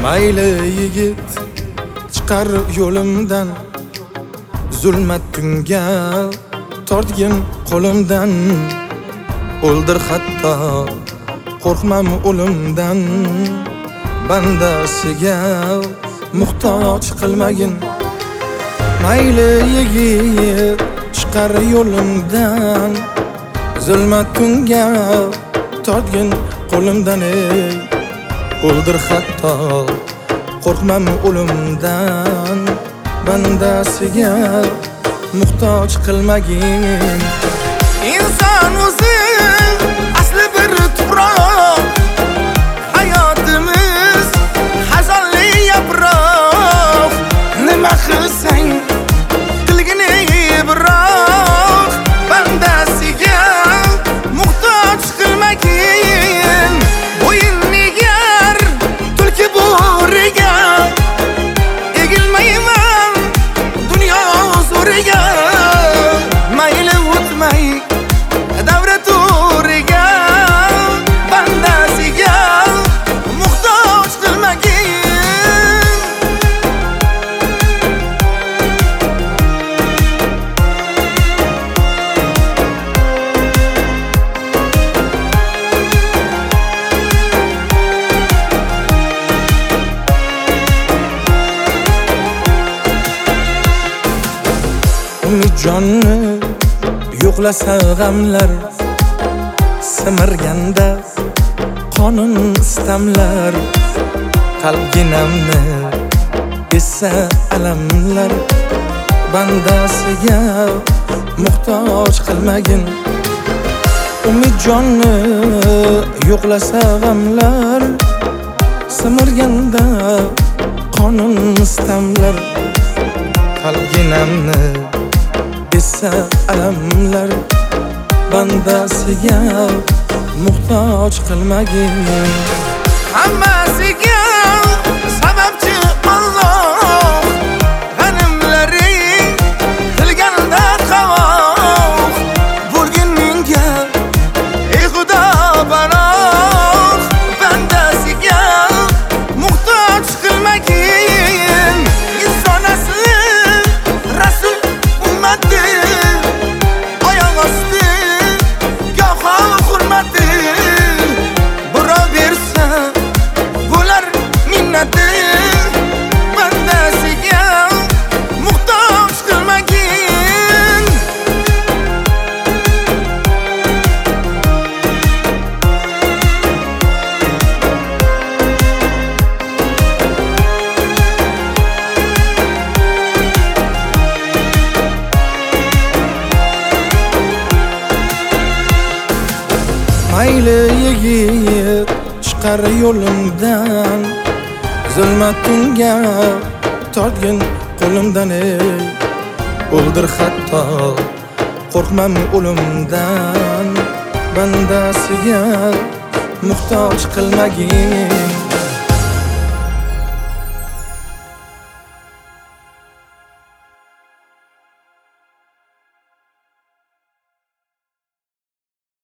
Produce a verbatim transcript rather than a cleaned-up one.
Mayli yigit chiqar yo'limdan, zulmat tunga tortgin qo'limdan. O'ldir hatto qo'rqmam o'limdan, bandasiga muhtoj qilmagin. Mayli yigit chiqar yo'limdan, zulmat tunga tortgin qo'limdan. Ey o'ldir hatto qo'rqmam o'limdan, bandasiga muhtoj qilmagin. Inson o'zi asli bir tuproq, hayotimiz hazonli yaproq. Nima qilsang qilgin biroq, bandasiga muhtoj qilmagin. Bo'yinni egar tulki bo'riga, egilmayman dunyo zo'riga. Mayli o'tmay davra to'riga, bandasiga muhtoj qilmagin. Umidjonni yo'qlasa g'amlar, simirganda qonun istamlar. Qalbginamni esa alamlar, bandasiga muhtoj qilmagin. Umidjonni yo'qlasa g'amlar, simirganda qonun istamlar. Qalbginamni esa alamlar, bandasiga muhtoj qilmagin. Hammasiga sababchi Alloh, g'animlaring qilganda qavoq. Bo'lgin menga ey Xudo panoh, bandasiga muhtoj qilmagin. Inson asli rasul ummati, oyoq osti goho hurmati. Birov bersa bo'lar minnati, bandasiga muhtoj qilmagin. Mayli yigit chiqar yo'limdan, zulmat tunga tortgin qo'limdan. Ey o'ldir hatto qo'rqmam o'limdan, bandasiga muhtoj qilmagin.